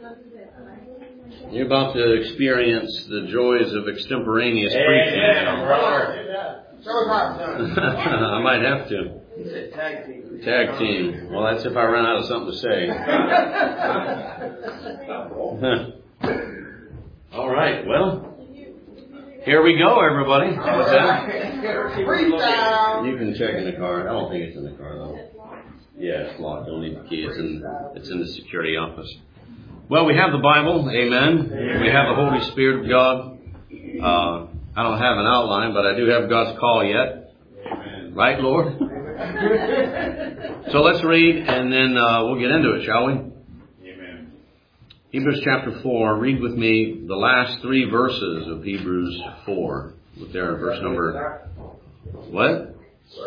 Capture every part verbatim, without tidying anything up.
You're about to experience the joys of extemporaneous preaching. I might have to. He said tag team. Tag team. Well, that's if I run out of something to say. All right. Well, here we go, everybody. What's that? You can check in the car. I don't think it's in the car, though. Yeah, it's locked. Don't need the key. It's in, it's in the security office. Well, we have the Bible. Amen. Amen. We have the Holy Spirit of God. Uh, I don't have an outline, but I do have God's call yet. Amen. Right, Lord? So let's read, and then uh, we'll get into it, shall we? Amen. Hebrews chapter four. Read with me the last three verses of Hebrews four. Look there, verse number... What?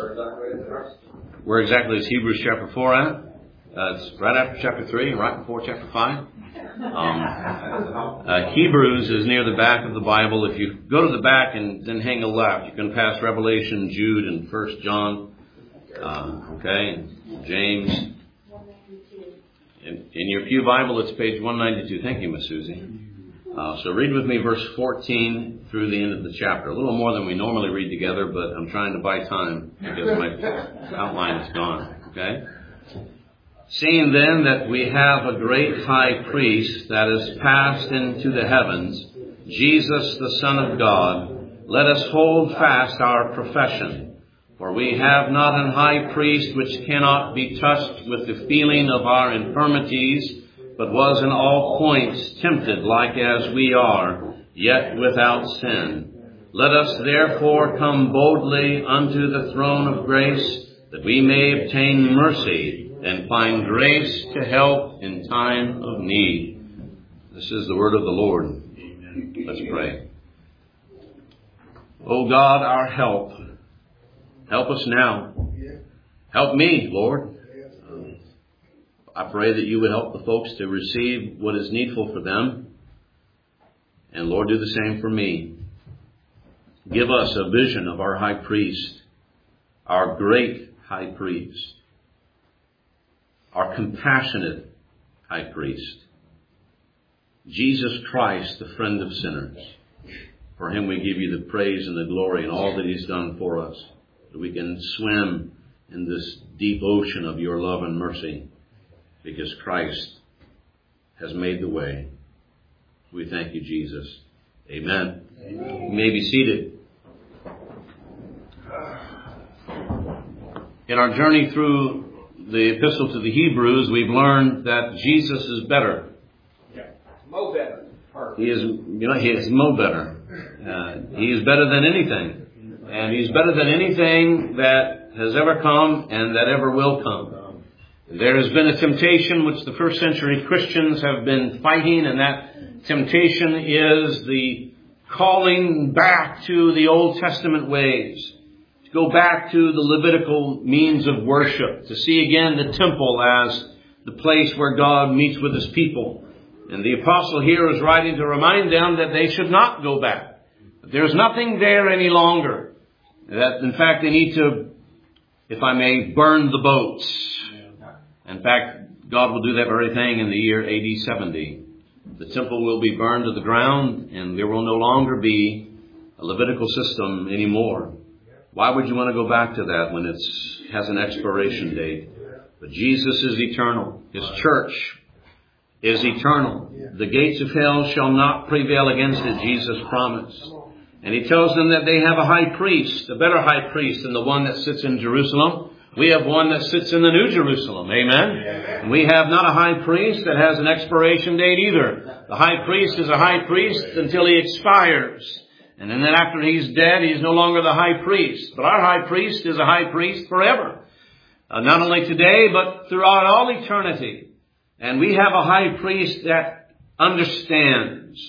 Where exactly is Hebrews chapter four at? Uh, it's right after chapter three, right before chapter five. Um, uh, Hebrews is near the back of the Bible. If you go to the back and then hang a left, you can pass Revelation, Jude, and First John. Uh, okay, James. In, in your pew Bible, it's page one ninety-two. Thank you, Miss Susie. Uh, so read with me verse fourteen through the end of the chapter. A little more than we normally read together, but I'm trying to buy time because my outline is gone. Okay? Seeing then that we have a great high priest that is passed into the heavens, Jesus the Son of God, let us hold fast our profession. For we have not an high priest which cannot be touched with the feeling of our infirmities, but was in all points tempted like as we are, yet without sin. Let us therefore come boldly unto the throne of grace, that we may obtain mercy and find grace to help in time of need. This is the word of the Lord. Amen. Let's pray. O God, our help, help us now. Help me, Lord. I pray that you would help the folks to receive what is needful for them. And Lord, do the same for me. Give us a vision of our high priest, our great high priest, our compassionate high priest, Jesus Christ, the friend of sinners. For him we give you the praise and the glory and all that he's done for us, that we can swim in this deep ocean of your love and mercy, because Christ has made the way. We thank you, Jesus. Amen. Amen. You may be seated. In our journey through the epistle to the Hebrews, we've learned that Jesus is better. Yeah. Mo better. He is, you know, he is mo better. Uh, he is better than anything. And he's better than anything that has ever come and that ever will come. There has been a temptation which the first century Christians have been fighting, and that temptation is the calling back to the Old Testament ways, to go back to the Levitical means of worship, to see again the temple as the place where God meets with his people. And the apostle here is writing to remind them that they should not go back. That there's nothing there any longer. That in fact they need to, if I may, burn the boats. In fact, God will do that very thing in the year A D seventy. The temple will be burned to the ground, and there will no longer be a Levitical system anymore. Why would you want to go back to that when it has an expiration date? But Jesus is eternal. His church is eternal. The gates of hell shall not prevail against it, Jesus promised. And he tells them that they have a high priest, a better high priest than the one that sits in Jerusalem. We have one that sits in the New Jerusalem. Amen? And we have not a high priest that has an expiration date either. The high priest is a high priest until he expires. And then after he's dead, he's no longer the high priest. But our high priest is a high priest forever. Uh, not only today, but throughout all eternity. And we have a high priest that understands.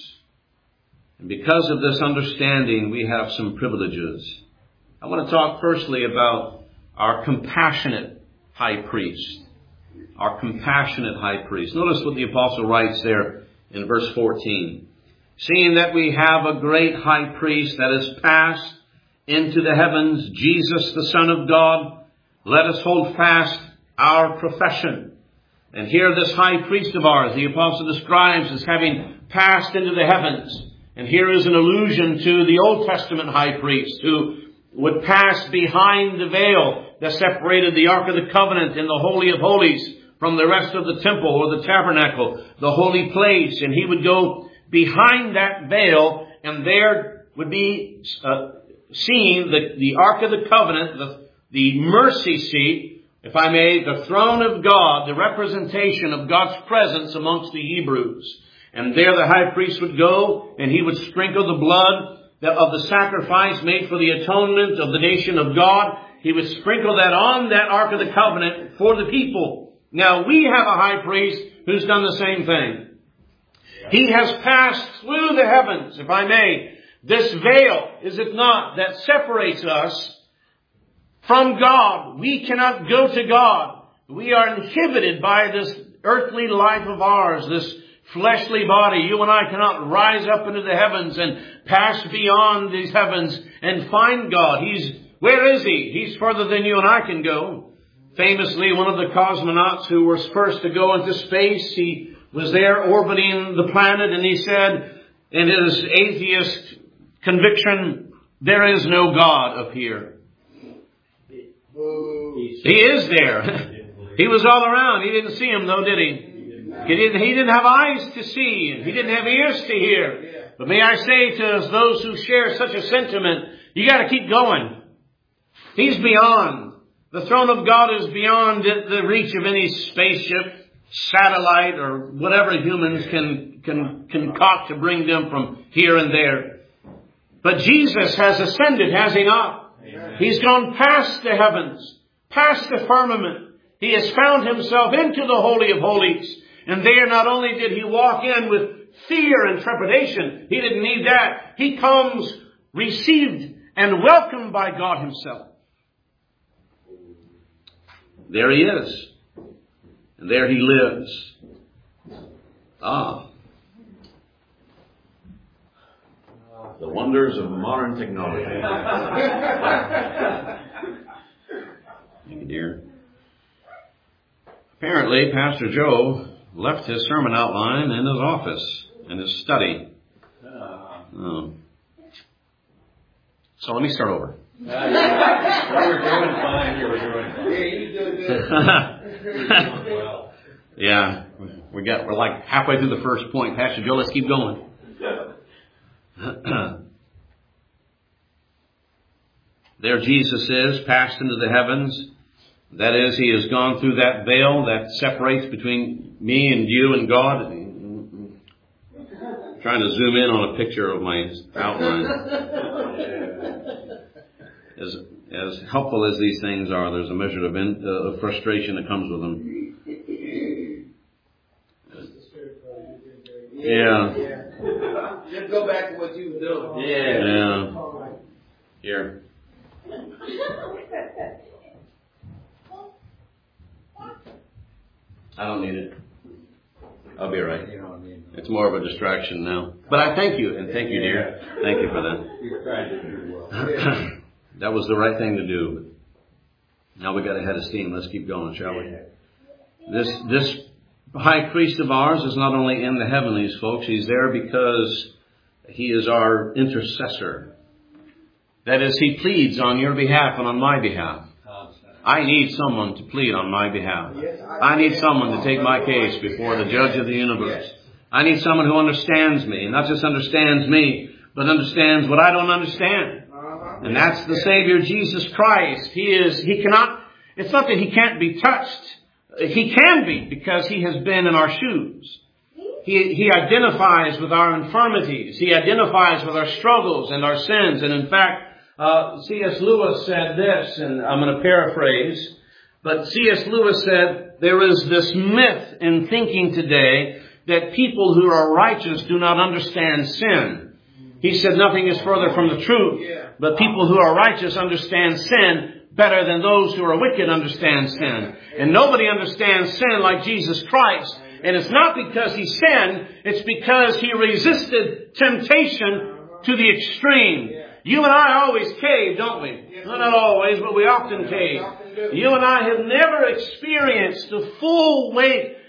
And because of this understanding, we have some privileges. I want to talk firstly about our compassionate high priest. Our compassionate high priest. Notice what the apostle writes there in verse fourteen. Seeing that we have a great high priest that is passed into the heavens, Jesus the Son of God, let us hold fast our profession. And here this high priest of ours, the apostle describes as having passed into the heavens. And here is an allusion to the Old Testament high priest who would pass behind the veil that separated the Ark of the Covenant in the Holy of Holies from the rest of the temple or the tabernacle, the holy place. And he would go behind that veil, and there would be uh, seen the, the Ark of the Covenant, the, the mercy seat, if I may, the throne of God, the representation of God's presence amongst the Hebrews. And there the high priest would go, and he would sprinkle the blood of the sacrifice made for the atonement of the nation of God. He would sprinkle that on that Ark of the Covenant for the people. Now we have a high priest who's done the same thing. He has passed through the heavens, if I may. This veil, is it not, that separates us from God. We cannot go to God. We are inhibited by this earthly life of ours, this fleshly body. You and I cannot rise up into the heavens and pass beyond these heavens and find God. He's, where is He? He's further than you and I can go. Famously, one of the cosmonauts who was first to go into space, he was there orbiting the planet, and he said in his atheist conviction, there is no God up here. He is there. He was all around. He didn't see Him though, did he? He didn't, he didn't have eyes to see, and he didn't have ears to hear. But may I say to those who share such a sentiment, you got to keep going. He's beyond. The throne of God is beyond the reach of any spaceship, satellite, or whatever humans can, can concoct to bring them from here and there. But Jesus has ascended, has He not? Amen. He's gone past the heavens, past the firmament. He has found Himself into the Holy of Holies. And there not only did He walk in with fear and trepidation, He didn't need that. He comes received and welcomed by God Himself. There He is. And there He lives. Ah. The wonders of modern technology. Thank you, dear. Apparently, Pastor Joe left his sermon outline in his office, in his study. Oh. So let me start over. You were doing fine. You were doing fine. Yeah, you doing good. Well. Yeah, we got we're like halfway through the first point. Pastor Joe, let's keep going. There Jesus is, passed into the heavens. That is, He has gone through that veil that separates between me and you and God. I'm trying to zoom in on a picture of my outline. As, as helpful as these things are, there's a measure of, in, uh, of frustration that comes with them. Yeah. Yeah. Just go back to what you were doing. Yeah. Yeah. Here. I don't need it. I'll be all right. It's more of a distraction now. But I thank you, and thank you, dear. Thank you for that. You tried to do well. That was the right thing to do. Now we got a head of steam. Let's keep going, shall we? This this high priest of ours is not only in the heavenlies, folks. He's there because He is our intercessor. That is, He pleads on your behalf and on my behalf. I need someone to plead on my behalf. I need someone to take my case before the judge of the universe. I need someone who understands me, and not just understands me, but understands what I don't understand. And that's the Savior, Jesus Christ. He is, He cannot, it's not that He can't be touched. He can be, because He has been in our shoes. He, he identifies with our infirmities. He identifies with our struggles and our sins. And in fact, Uh, C S Lewis said this, and I'm going to paraphrase, but C S Lewis said, there is this myth in thinking today that people who are righteous do not understand sin. He said nothing is further from the truth, but people who are righteous understand sin better than those who are wicked understand sin. And nobody understands sin like Jesus Christ. And it's not because He sinned, it's because He resisted temptation to the extreme. You and I always cave, don't we? Well, not always, but we often cave. You and I have never experienced the full weight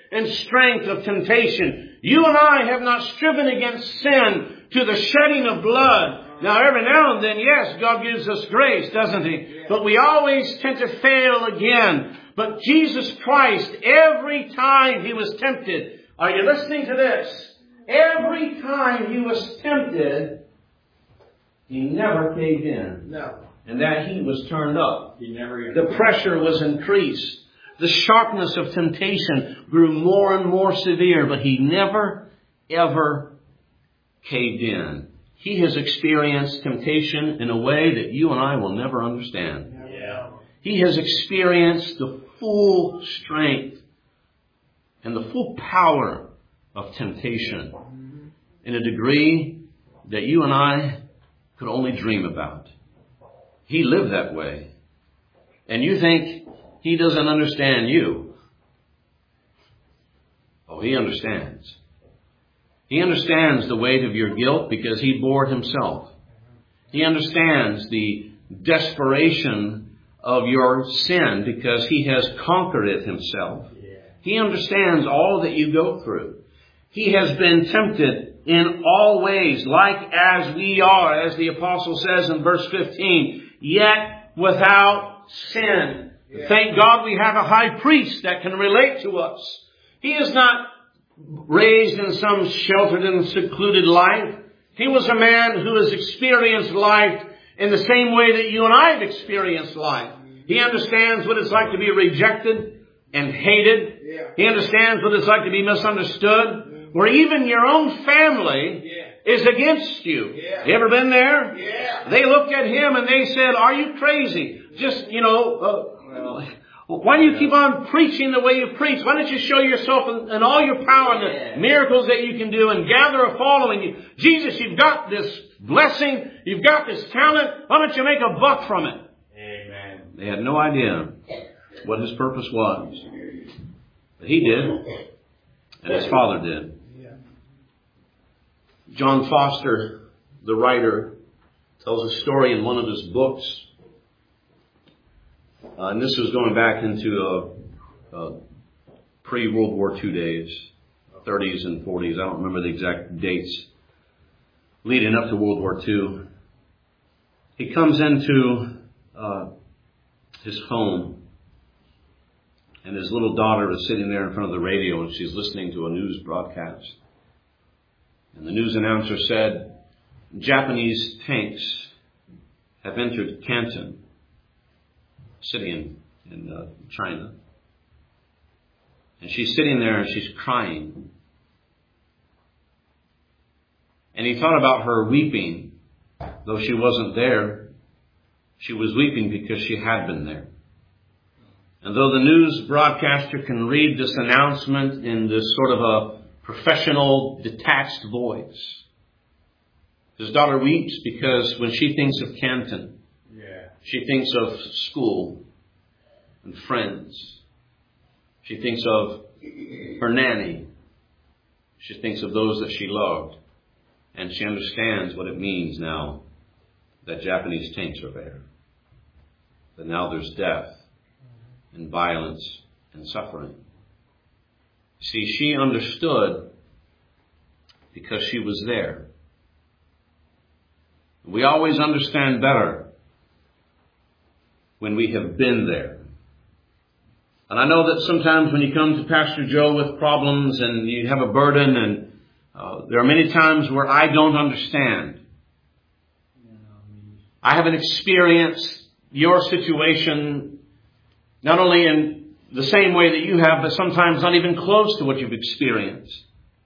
and strength of temptation. You and I have not striven against sin to the shedding of blood. Now, every now and then, yes, God gives us grace, doesn't He? But we always tend to fail again. But Jesus Christ, every time He was tempted, are you listening to this? Every time He was tempted, He never caved in. No. And that heat was turned up. He never. The pressure was increased. The sharpness of temptation grew more and more severe, but He never, ever caved in. He has experienced temptation in a way that you and I will never understand. Yeah. He has experienced the full strength and the full power of temptation in a degree that you and I could only dream about. He lived that way. And you think He doesn't understand you. Oh, He understands. He understands the weight of your guilt because He bore it Himself. He understands the desperation of your sin because He has conquered it Himself. He understands all that you go through. He has been tempted in all ways, like as we are, as the apostle says in verse fifteen, yet without sin. Yeah. Thank God we have a high priest that can relate to us. He is not raised in some sheltered and secluded life. He was a man who has experienced life in the same way that you and I have experienced life. He understands what it's like to be rejected and hated. Yeah. He understands what it's like to be misunderstood, where even your own family yeah. is against you. Yeah. You ever been there? Yeah. They looked at him and they said, are you crazy? Just, you know, uh, well, why do you keep on preaching the way you preach? Why don't you show yourself in, in all your power and the yeah. miracles that you can do and gather a following? You, Jesus, you've got this blessing. You've got this talent. Why don't you make a buck from it? Amen. They had no idea what His purpose was. But He did. And His Father did. John Foster, the writer, tells a story in one of his books. Uh, and this was going back into uh, uh, pre-World War Two days, thirties and forties. I don't remember the exact dates leading up to World War Two. He comes into uh, his home, and his little daughter is sitting there in front of the radio, and she's listening to a news broadcast. And the news announcer said, Japanese tanks have entered Canton, city in, in uh, China. And she's sitting there and she's crying. And he thought about her weeping. Though she wasn't there, she was weeping because she had been there. And though the news broadcaster can read this announcement in this sort of a professional, detached voice, his daughter weeps because when she thinks of Canton, yeah. she thinks of school and friends. She thinks of her nanny. She thinks of those that she loved. And she understands what it means now that Japanese tanks are there. That now there's death and violence and suffering. See, she understood because she was there. We always understand better when we have been there. And I know that sometimes when you come to Pastor Joe with problems and you have a burden, and uh, there are many times where I don't understand. I haven't experienced your situation not only in the same way that you have, but sometimes not even close to what you've experienced.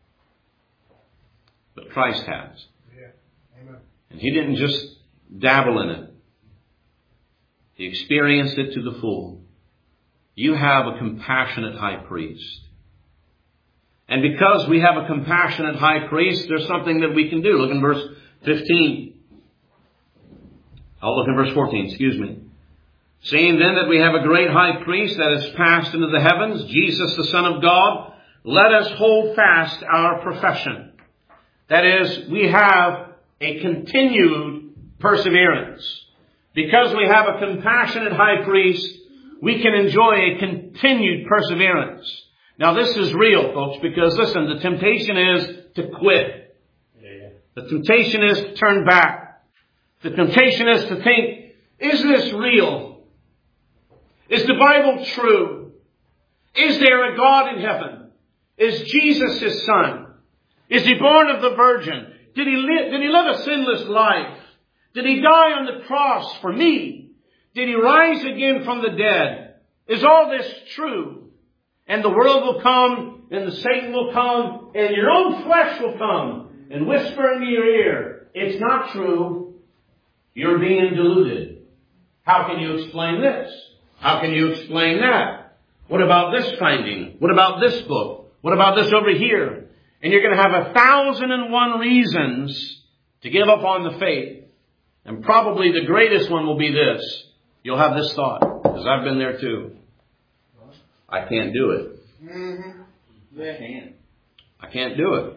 But Christ has. Yeah. Amen. And He didn't just dabble in it. He experienced it to the full. You have a compassionate high priest. And because we have a compassionate high priest, there's something that we can do. Look in verse fifteen. I'll look in verse fourteen, excuse me. Seeing then that we have a great high priest that has passed into the heavens, Jesus the Son of God, let us hold fast our profession. That is, we have a continued perseverance. Because we have a compassionate high priest, we can enjoy a continued perseverance. Now this is real, folks, because listen, the temptation is to quit. The temptation is to turn back. The temptation is to think, is this real? Is the Bible true? Is there a God in heaven? Is Jesus His Son? Is He born of the Virgin? Did He live, did He live a sinless life? Did He die on the cross for me? Did He rise again from the dead? Is all this true? And the world will come, and the Satan will come, and your own flesh will come and whisper into your ear, it's not true. You're being deluded. How can you explain this? How can you explain that? What about this finding? What about this book? What about this over here? And you're going to have a thousand and one reasons to give up on the faith. And probably the greatest one will be this. You'll have this thought, because I've been there too. I can't do it. Mm-hmm. I can't. I can't do it.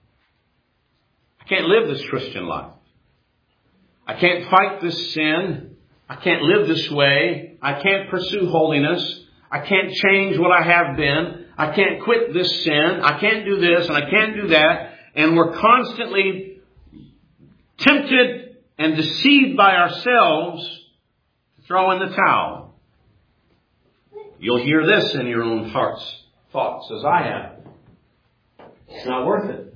I can't live this Christian life. I can't fight this sin. I can't live this way. I can't pursue holiness. I can't change what I have been. I can't quit this sin. I can't do this and I can't do that. And we're constantly tempted and deceived by ourselves to throw in the towel. You'll hear this in your own heart's thoughts as I have. It's not worth it.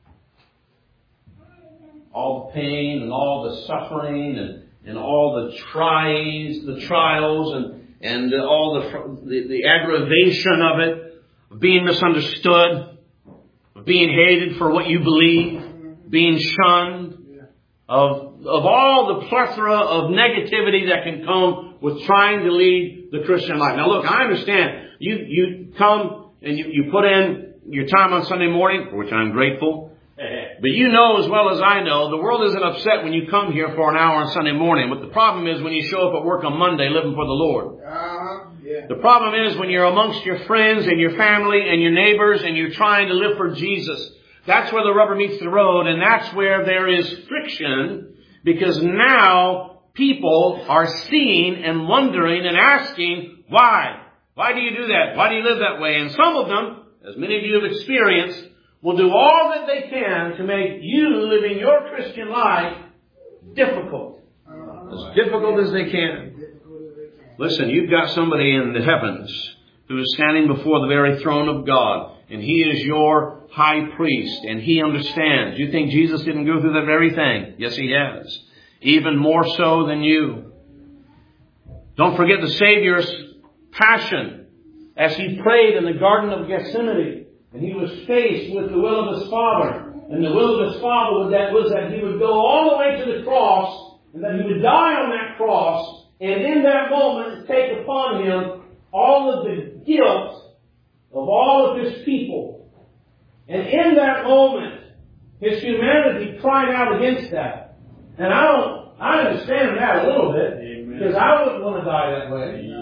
All the pain and all the suffering and, and all the tries, the trials and, and all the, the, the aggravation of it, of being misunderstood, of being hated for what you believe, being shunned, of, of all the plethora of negativity that can come with trying to lead the Christian life. Now look, I understand. You, you come and you, you put in your time on Sunday morning, for which I'm grateful. But you know as well as I know, the world isn't upset when you come here for an hour on Sunday morning. But the problem is when you show up at work on Monday living for the Lord. Uh-huh. Yeah. The problem is when you're amongst your friends and your family and your neighbors and you're trying to live for Jesus. That's where the rubber meets the road, and that's where there is friction, because now people are seeing and wondering and asking, why? Why do you do that? Why do you live that way? And some of them, as many of you have experienced, will do all that they can to make you living your Christian life difficult. As difficult as they can. Listen, you've got somebody in the heavens who is standing before the very throne of God, and He is your high priest, and He understands. You think Jesus didn't go through that very thing? Yes, He has. Even more so than you. Don't forget the Savior's passion as He prayed in the Garden of Gethsemane. And He was faced with the will of His Father. And the will of His Father was that, was that He would go all the way to the cross, and that He would die on that cross, and in that moment take upon Him all of the guilt of all of His people. And in that moment, His humanity cried out against that. And I don't, I understand that a little bit, Amen. Because I wouldn't want to die that way.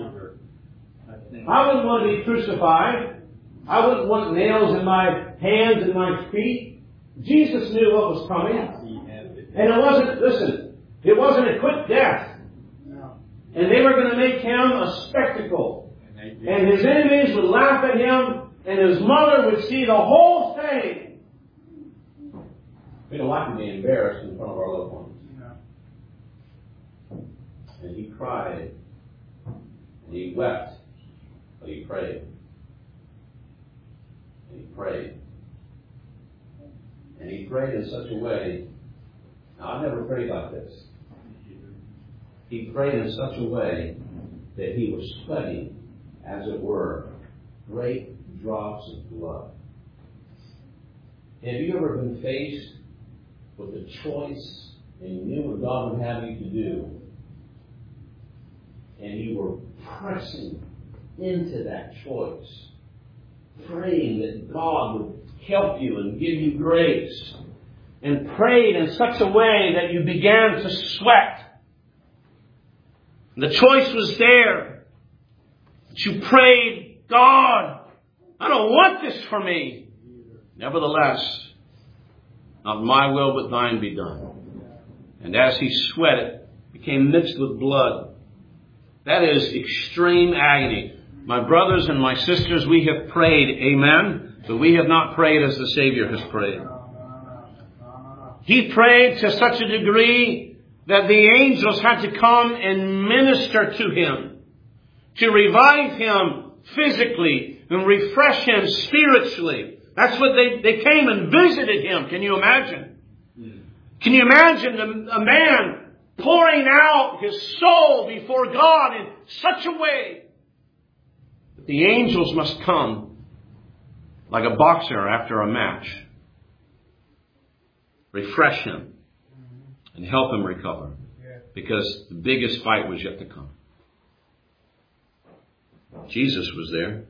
I wouldn't want to be crucified. I wouldn't want nails in my hands and my feet. Jesus knew what was coming. And it wasn't, listen, it wasn't a quick death. And they were going to make Him a spectacle. And His enemies would laugh at Him, and His mother would see the whole thing. We don't like to be embarrassed in front of our loved ones. And He cried, and He wept, but He prayed. And He prayed. And He prayed in such a way. Now, I've never prayed like this. He prayed in such a way that He was sweating, as it were, great drops of blood. Have you ever been faced with a choice and you knew what God would have you to do, and you were pressing into that choice, praying that God would help you and give you grace, and prayed in such a way that you began to sweat? The choice was there. But you prayed, God, I don't want this for me. Nevertheless, not my will but thine be done. And as He sweated, it became mixed with blood. That is extreme agony. My brothers and my sisters, we have prayed, amen, but we have not prayed as the Savior has prayed. He prayed to such a degree that the angels had to come and minister to him, to revive him physically and refresh him spiritually. That's what they, they came and visited him. Can you imagine? Can you imagine a, a man pouring out his soul before God in such a way that the angels must come like a boxer after a match, refresh him and help him recover, because the biggest fight was yet to come. Jesus was there.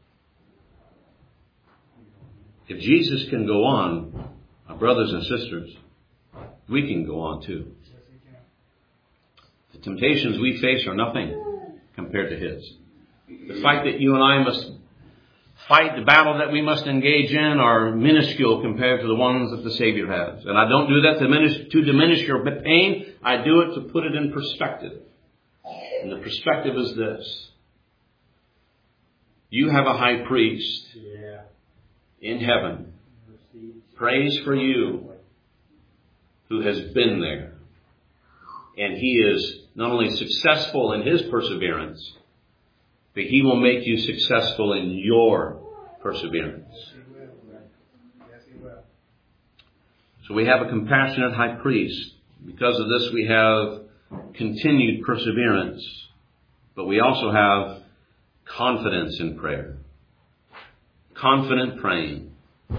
If Jesus can go on, our brothers and sisters, we can go on too. The temptations we face are nothing compared to His. The fight that you and I must fight, the battle that we must engage in, are minuscule compared to the ones that the Savior has. And I don't do that to diminish, to diminish your pain. I do it to put it in perspective. And the perspective is this. You have a high priest in heaven, prays for you, who has been there. And He is not only successful in His perseverance, but He will make you successful in your perseverance. So we have a compassionate high priest. Because of this, we have continued perseverance. But we also have confidence in prayer. Confident praying.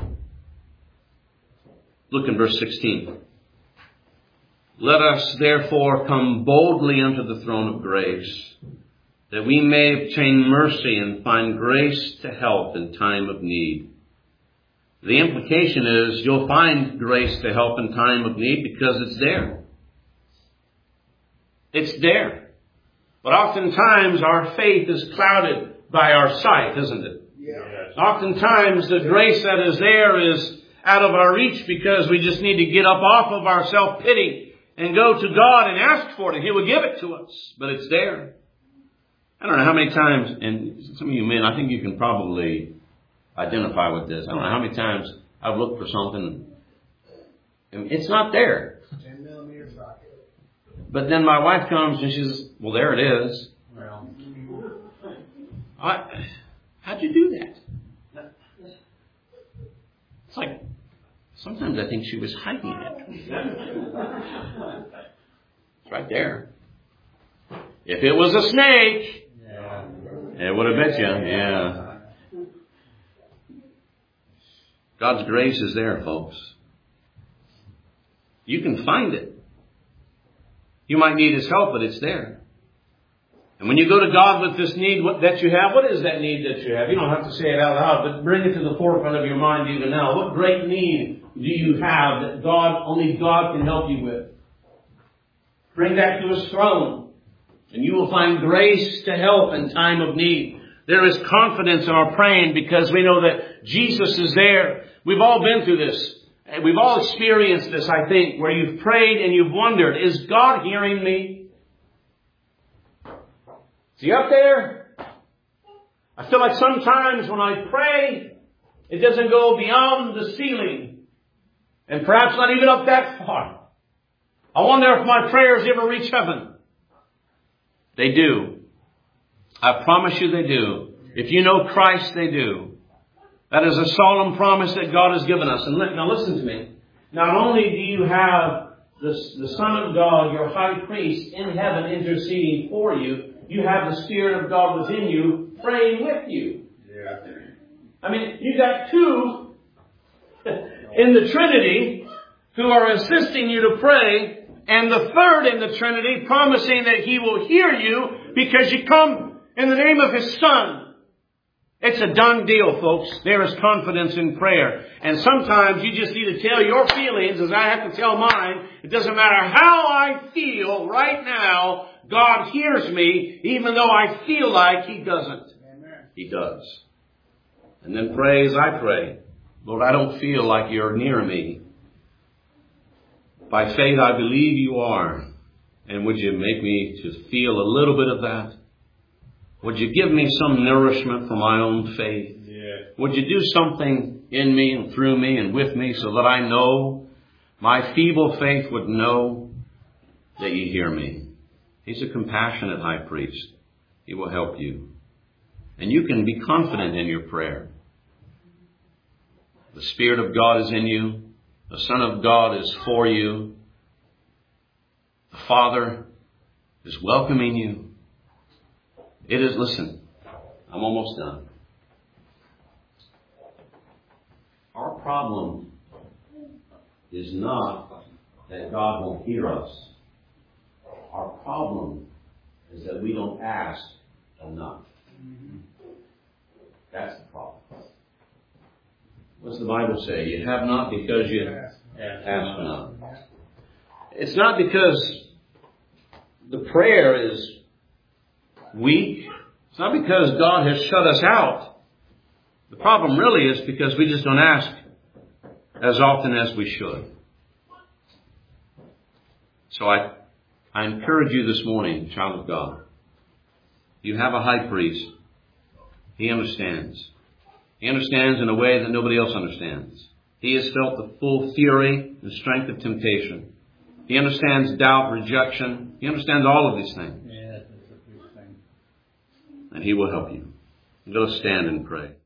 Look in verse sixteen. Let us therefore come boldly unto the throne of grace, that we may obtain mercy and find grace to help in time of need. The implication is you'll find grace to help in time of need because it's there. It's there. But oftentimes our faith is clouded by our sight, isn't it? Yeah. Oftentimes the grace that is there is out of our reach because we just need to get up off of our self-pity and go to God and ask for it, and He will give it to us. But it's there. I don't know how many times, and some of you men, I think you can probably identify with this. I don't know how many times I've looked for something, and it's not there. ten millimeter socket. But then my wife comes and she says, well, there it is. Well, I, how'd you do that? It's like, sometimes I think she was hiding it. It's right there. If it was a snake, yeah. It would have bit you. Yeah. God's grace is there, folks. You can find it. You might need His help, but it's there. And when you go to God with this need what, that you have, what is that need that you have? You don't have to say it out loud, but bring it to the forefront of your mind even now. What great need do you have that God, only God can help you with? Bring that to His throne, and you will find grace to help in time of need. There is confidence in our praying because we know that Jesus is there. We've all been through this. We've all experienced this, I think, where you've prayed and you've wondered, is God hearing me? Is He up there? I feel like sometimes when I pray, it doesn't go beyond the ceiling. And perhaps not even up that far. I wonder if my prayers ever reach heaven. They do. I promise you they do. If you know Christ, they do. That is a solemn promise that God has given us. And now listen to me. Not only do you have the, the Son of God, your high priest in heaven interceding for you, you have the Spirit of God within you praying with you. Yeah. I mean, you got two in the Trinity who are assisting you to pray, and the third in the Trinity promising that He will hear you because you come in the name of His Son. It's a done deal, folks. There is confidence in prayer. And sometimes you just need to tell your feelings as I have to tell mine. It doesn't matter how I feel right now, God hears me, even though I feel like He doesn't. Amen. He does. And then pray as I pray. Lord, I don't feel like You're near me. By faith, I believe You are. And would You make me to feel a little bit of that? Would you give me some nourishment for my own faith? Yeah. Would you do something in me and through me and with me so that I know, my feeble faith would know that you hear me? He's a compassionate high priest. He will help you. And you can be confident in your prayer. The Spirit of God is in you. The Son of God is for you. The Father is welcoming you. It is, listen, I'm almost done. Our problem is not that God won't hear us. Our problem is that we don't ask enough. That's the problem. What does the Bible say? You have not because you ask not. It's not because the prayer is weak. It's not because God has shut us out. The problem really is because we just don't ask as often as we should. So I, I encourage you this morning, child of God. You have a high priest. He understands. He understands in a way that nobody else understands. He has felt the full fury and strength of temptation. He understands doubt, rejection. He understands all of these things. Yeah, that's a good thing. And He will help you. Let us stand and pray.